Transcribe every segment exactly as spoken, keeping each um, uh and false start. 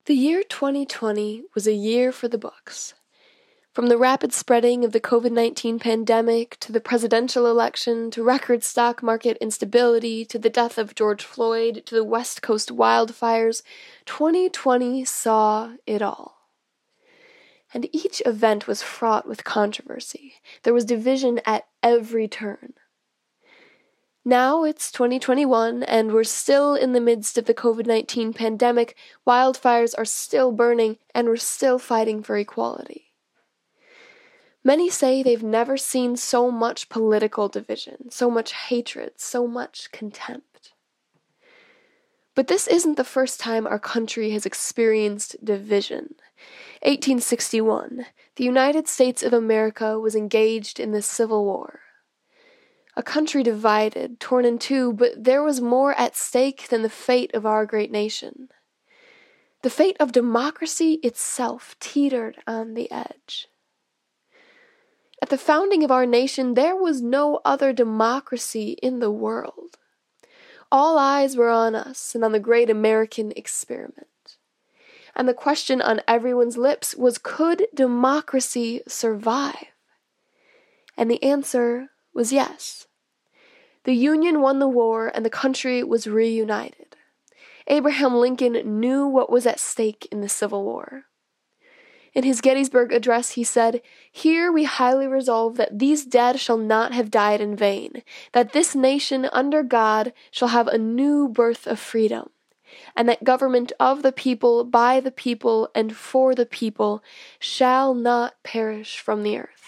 The year twenty twenty was a year for the books. From the rapid spreading of the covid nineteen pandemic, to the presidential election, to record stock market instability, to the death of George Floyd, to the West Coast wildfires, twenty twenty saw it all. And each event was fraught with controversy. There was division at every turn. Now it's twenty twenty-one, and we're still in the midst of the covid nineteen pandemic. Wildfires are still burning, and we're still fighting for equality. Many say they've never seen so much political division, so much hatred, so much contempt. But this isn't the first time our country has experienced division. eighteen sixty-one, the United States of America was engaged in the Civil War. A country divided, torn in two, but there was more at stake than the fate of our great nation. The fate of democracy itself teetered on the edge. At the founding of our nation, there was no other democracy in the world. All eyes were on us and on the great American experiment. And the question on everyone's lips was, could democracy survive? And the answer was yes. The Union won the war and the country was reunited. Abraham Lincoln knew what was at stake in the Civil War. In his Gettysburg Address, he said, "Here we highly resolve that these dead shall not have died in vain, that this nation under God shall have a new birth of freedom, and that government of the people, by the people, and for the people shall not perish from the earth."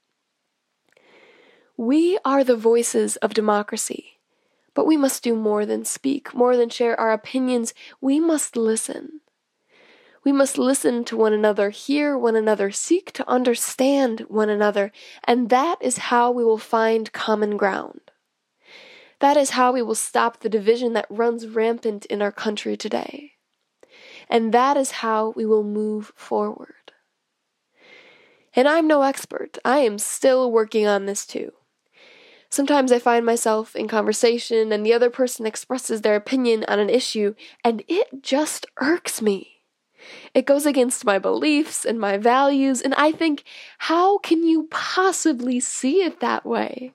We are the voices of democracy, but we must do more than speak, more than share our opinions. We must listen. We must listen to one another, hear one another, seek to understand one another, and that is how we will find common ground. That is how we will stop the division that runs rampant in our country today. And that is how we will move forward. And I'm no expert. I am still working on this too. Sometimes I find myself in conversation and the other person expresses their opinion on an issue, and it just irks me. It goes against my beliefs and my values, and I think, how can you possibly see it that way?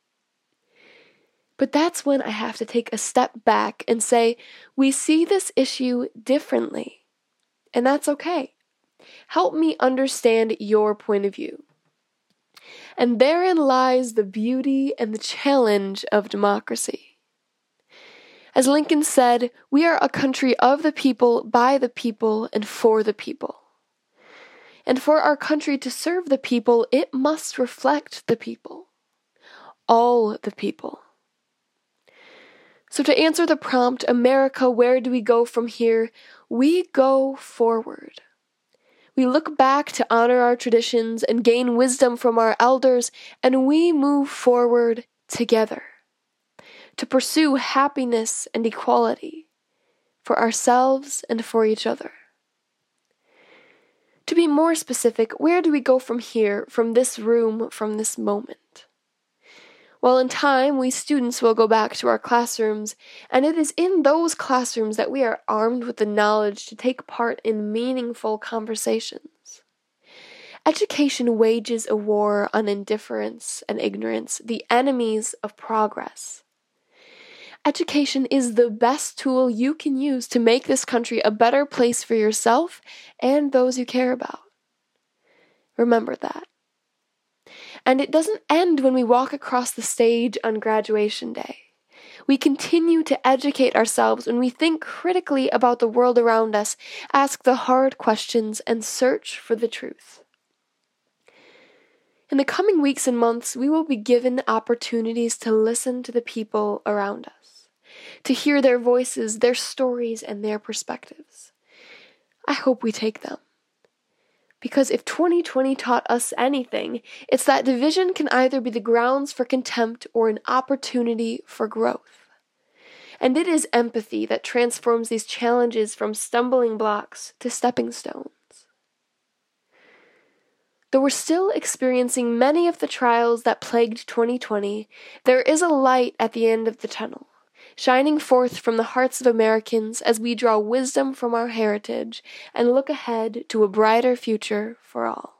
But that's when I have to take a step back and say, we see this issue differently, and that's okay. Help me understand your point of view. And therein lies the beauty and the challenge of democracy. As Lincoln said, we are a country of the people, by the people, and for the people. And for our country to serve the people, it must reflect the people. All the people. So to answer the prompt, America, where do we go from here? We go forward. We look back to honor our traditions and gain wisdom from our elders, and we move forward together to pursue happiness and equality for ourselves and for each other. To be more specific, where do we go from here, from this room, from this moment? Well, in time, we students will go back to our classrooms, and it is in those classrooms that we are armed with the knowledge to take part in meaningful conversations. Education wages a war on indifference and ignorance, the enemies of progress. Education is the best tool you can use to make this country a better place for yourself and those you care about. Remember that. And it doesn't end when we walk across the stage on graduation day. We continue to educate ourselves when we think critically about the world around us, ask the hard questions, and search for the truth. In the coming weeks and months, we will be given opportunities to listen to the people around us, to hear their voices, their stories, and their perspectives. I hope we take them. Because if twenty twenty taught us anything, it's that division can either be the grounds for contempt or an opportunity for growth. And it is empathy that transforms these challenges from stumbling blocks to stepping stones. Though we're still experiencing many of the trials that plagued twenty twenty, there is a light at the end of the tunnel. shining forth from the hearts of Americans as we draw wisdom from our heritage and look ahead to a brighter future for all.